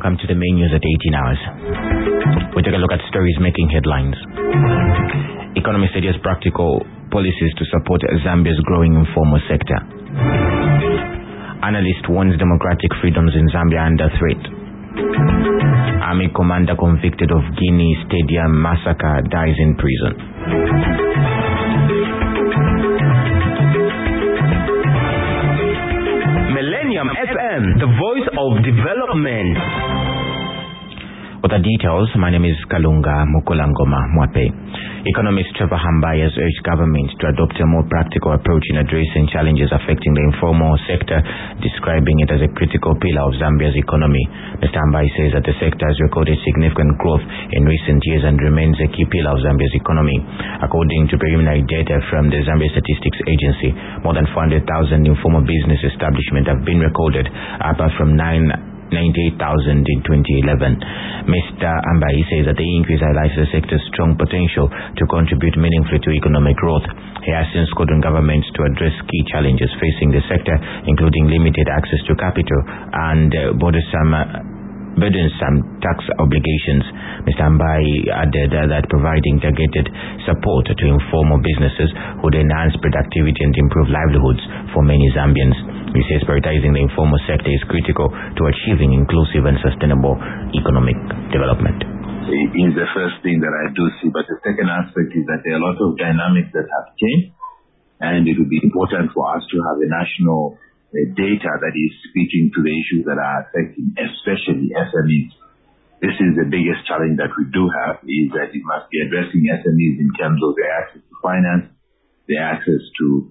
welcome to the main news at 18 hours. We take a look at stories making headlines. Economy studies practical policies to support Zambia's growing informal sector. Analyst warns democratic freedoms in Zambia under threat. Army commander convicted of Guinea Stadium massacre dies in prison. Millennium FM, the voice of development. With the details, my name is Kalunga Mukulangoma Mwape. Economist Trevor Hambai has urged government to adopt a more practical approach in addressing challenges affecting the informal sector, describing it as a critical pillar of Zambia's economy. Mr. Hambai says that the sector has recorded significant growth in recent years and remains a key pillar of Zambia's economy. According to preliminary data from the Zambia Statistics Agency, more than 400,000 informal business establishments have been recorded, up from 98,000 in 2011. Mr. Ambai says that the increase highlights the sector's strong potential to contribute meaningfully to economic growth. He has since called on governments to address key challenges facing the sector, including limited access to capital and burdensome tax obligations. Mr. Ambai added that providing targeted support to informal businesses would enhance productivity and improve livelihoods for many Zambians. He says prioritizing the informal sector is critical to achieving inclusive and sustainable economic development. It is the first thing that I do see, but the second aspect is that there are a lot of dynamics that have changed, and it will be important for us to have a national data that is speaking to the issues that are affecting especially SMEs. This is the biggest challenge that we do have, is that it must be addressing SMEs in terms of their access to finance, their access to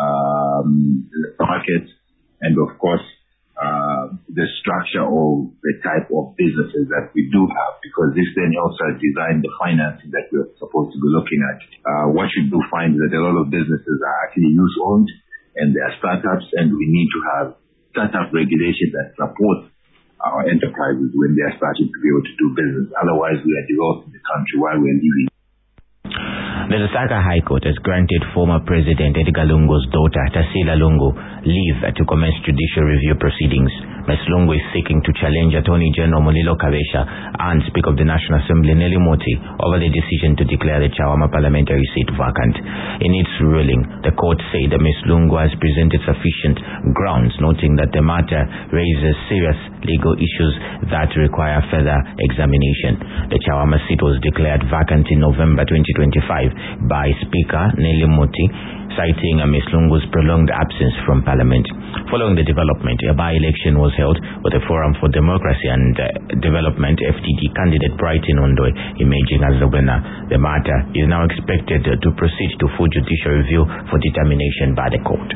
the markets, and of course the structure of the type of businesses that we do have, because this then also design the financing that we're supposed to be looking at. What you do find is that a lot of businesses are actually youth-owned, and they are startups, and we need to have startup regulation that supports our enterprises when they are starting to be able to do business. Otherwise, we are developing the country while we're leaving. The Lusaka High Court has granted former President Edgar Lungu's daughter, Tarsila Lungu, leave to commence judicial review proceedings. Ms. Lungu is seeking to challenge Attorney General Mulilo Kabesha and Speaker of the National Assembly Nelly Moti over the decision to declare the Chawama parliamentary seat vacant. In its ruling, the court said that Ms. Lungu has presented sufficient grounds, noting that the matter raises serious legal issues that require further examination. The Chawama seat was declared vacant in November 2025 by Speaker Nelly Moti, citing Ms. Lungu's prolonged absence from Parliament. Following the development, a by-election was held with the Forum for Democracy and Development FDD candidate Brighton Ondoy emerging as the winner. The matter is now expected to proceed to full judicial review for determination by the court.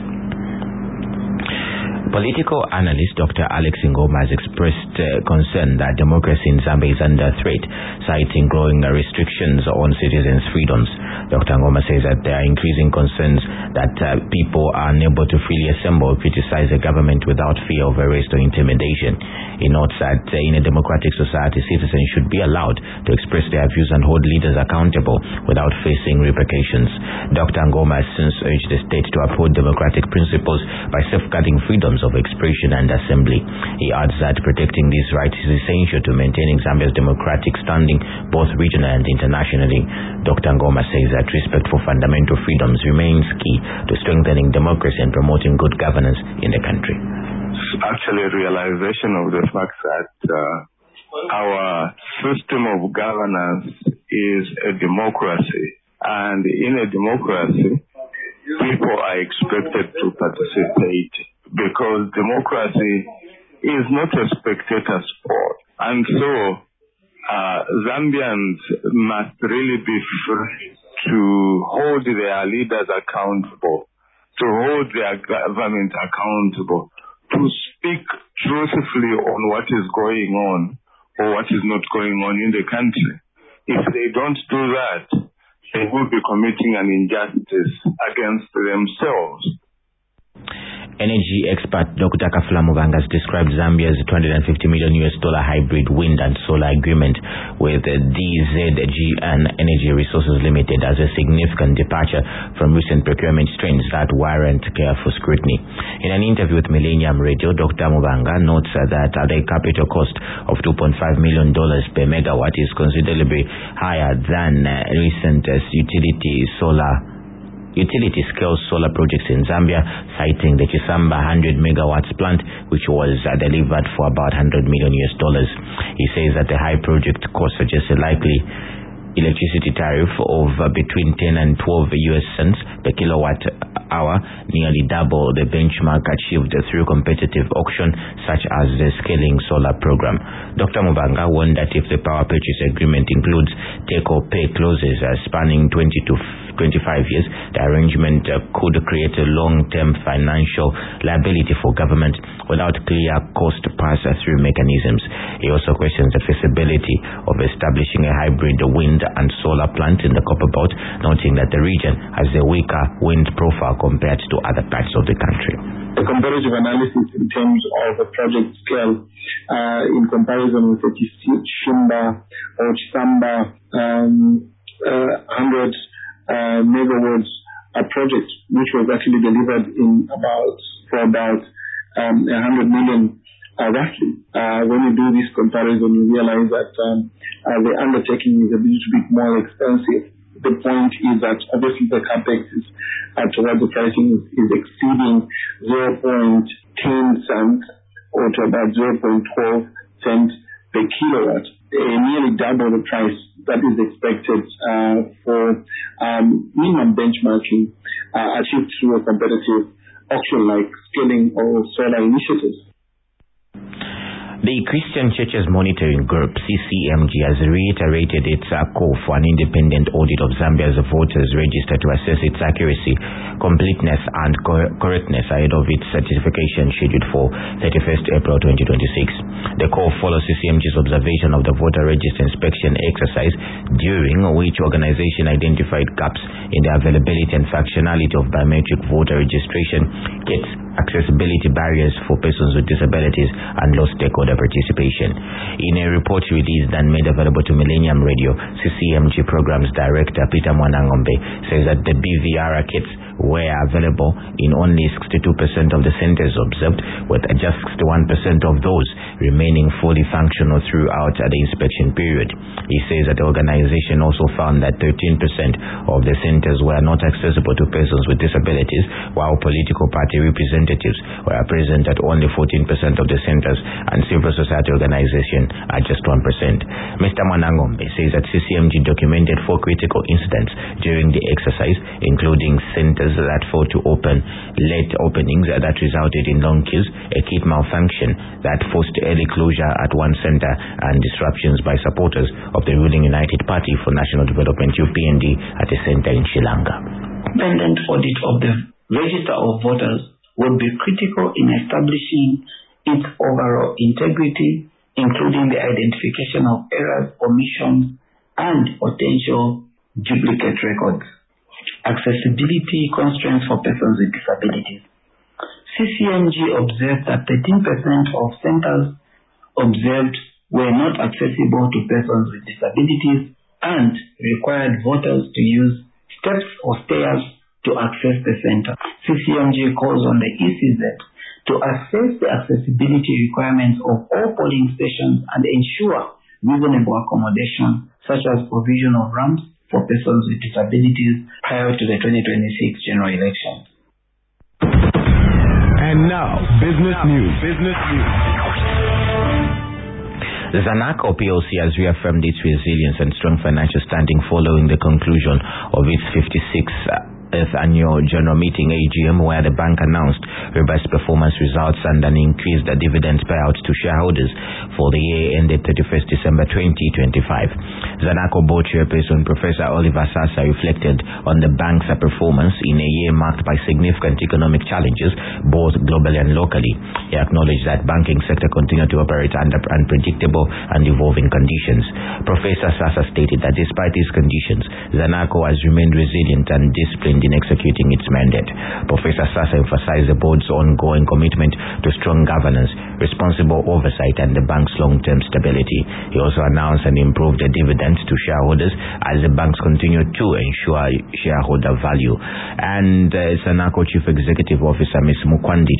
Political analyst Dr. Alex Ngoma has expressed concern that democracy in Zambia is under threat, citing growing restrictions on citizens' freedoms. Dr. Ngoma says that there are increasing concerns that people are unable to freely assemble or criticize the government without fear of arrest or intimidation. He notes that in a democratic society, citizens should be allowed to express their views and hold leaders accountable without facing repercussions. Dr. Ngoma has since urged the state to uphold democratic principles by safeguarding freedoms of expression and assembly. He adds that protecting these rights is essential to maintaining Zambia's democratic standing both regionally and internationally. Dr. Ngoma says that respect for fundamental freedoms remains key to strengthening democracy and promoting good governance in the country. Actually, a realization of the fact that our system of governance is a democracy, and in a democracy, people are expected to participate, because democracy is not a spectator sport. And so Zambians must really be free to hold their leaders accountable, to hold their government accountable, to speak truthfully on what is going on or what is not going on in the country. If they don't do that, they will be committing an injustice against themselves. Energy expert Dr. Kafula Mubanga has described Zambia's $250 million hybrid wind and solar agreement with DZGN Energy Resources Limited as a significant departure from recent procurement trends that warrant careful scrutiny. In an an interview with Millennium Radio, Dr. Mubanga notes that the capital cost of $2.5 million per megawatt is considerably higher than recent utility-scale solar projects in Zambia, citing the Chisamba 100 megawatts plant, which was delivered for about $100 million. He says that the high project cost suggests a likely electricity tariff of between 10 and 12 US cents per kilowatt hour, nearly double the benchmark achieved through competitive auction such as the Scaling Solar program. Dr. Mubanga warned that if the power purchase agreement includes take-or-pay clauses spanning 20 to 25 years, the arrangement could create a long-term financial liability for government without clear cost pass-through mechanisms. He also questions the feasibility of establishing a hybrid wind and solar plant in the Copperbelt, noting that the region has a weaker wind profile compared to other parts of the country. The comparative analysis in terms of the project scale in comparison with the Chisamba or Chisamba 100 megawatts project, which was actually delivered in for about 100 million roughly. When you do this comparison, you realize that the undertaking is a little bit more expensive. The point is that obviously the capex is towards the pricing is exceeding 0.10 cents or to about 0.12 cents per kilowatt, nearly double the price that is expected for minimum benchmarking achieved through a competitive auction like Scaling or Solar initiatives. The Christian Churches Monitoring Group, CCMG, has reiterated its call for an independent audit of Zambia's voters register to assess its accuracy, completeness and correctness ahead of its certification scheduled for 31st April 2026. The call follows CCMG's observation of the voter register inspection exercise, during which organization identified gaps in the availability and functionality of biometric voter registration kits, accessibility barriers for persons with disabilities, and low stakeholder participation. In a report released and made available to Millennium Radio, CCMG Programs Director Peter Mwanangombe says that the BVR kits were available in only 62% of the centers observed, with just 61% of those remaining fully functional throughout the inspection period. He says that the organization also found that 13% of the centers were not accessible to persons with disabilities, while political party representatives were present at only 14% of the centers and civil society organization at just 1%. Mr. Mwanangombe says that CCMG documented 4 critical incidents during the exercise, including centers that failed to open, late openings that resulted in long queues, a kit malfunction that forced early closure at one center, and disruptions by supporters of the ruling United Party for National Development UPND at a center in Shilanga. Independent audit of the register of voters would be critical in establishing its overall integrity, including the identification of errors, omissions, and potential duplicate records. Accessibility constraints for persons with disabilities. CCMG observed that 13% of centers observed were not accessible to persons with disabilities and required voters to use steps or stairs to access the center. CCMG calls on the ECZ to assess the accessibility requirements of all polling stations and ensure reasonable accommodation, such as provision of ramps for persons with disabilities prior to the 2026 general elections. And now, business news. The Zanaco PLC has reaffirmed its resilience and strong financial standing following the conclusion of its 56th annual general meeting AGM, where the bank announced robust performance results and an increased dividend payout to shareholders for the year ended 31st December 2025. Zanaco board chairperson Professor Oliver Sasa reflected on the bank's performance in a year marked by significant economic challenges, both globally and locally. He acknowledged that banking sector continued to operate under unpredictable and evolving conditions. Professor Sasa stated that despite these conditions, Zanaco has remained resilient and disciplined in executing its mandate. Professor Sasa emphasized the board's ongoing commitment to strong governance, responsible oversight, and the bank's long-term stability. He also announced and improved the dividends to shareholders as the banks continue to ensure shareholder value. And Zanaco Chief Executive Officer Ms. Mukwandi